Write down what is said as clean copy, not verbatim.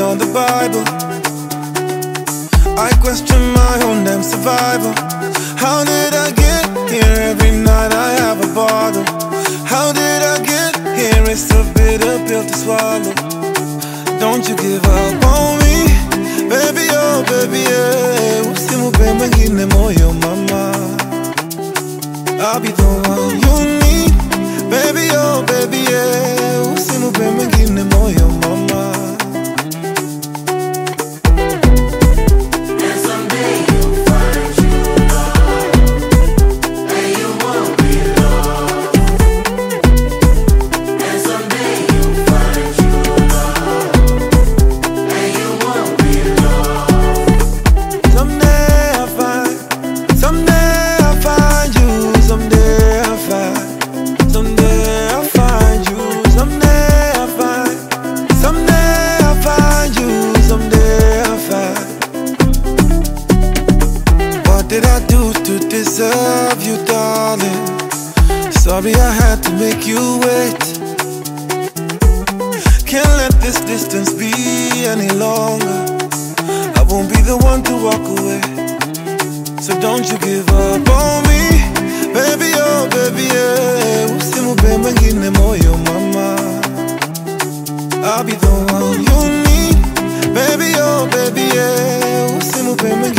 on the Bible. I question my own damn survival. How did I get here? Every night I have a bottle. How did I get here? It's a bitter pill to swallow. Don't you give up on me, baby, oh baby, yeah. Usimupe mwingine moyo mama. I'll be the one you need, baby, oh baby, yeah. Usimupe mwingine moyo mama. What did I do to deserve you, darling? Sorry I had to make you wait. Can't let this distance be any longer. I won't be the one to walk away. So don't you give up on me, baby, oh baby, yeah. Usimupe mwingine moyo mama. I'll be the one you need, baby, oh baby, yeah. Usimupe mwingine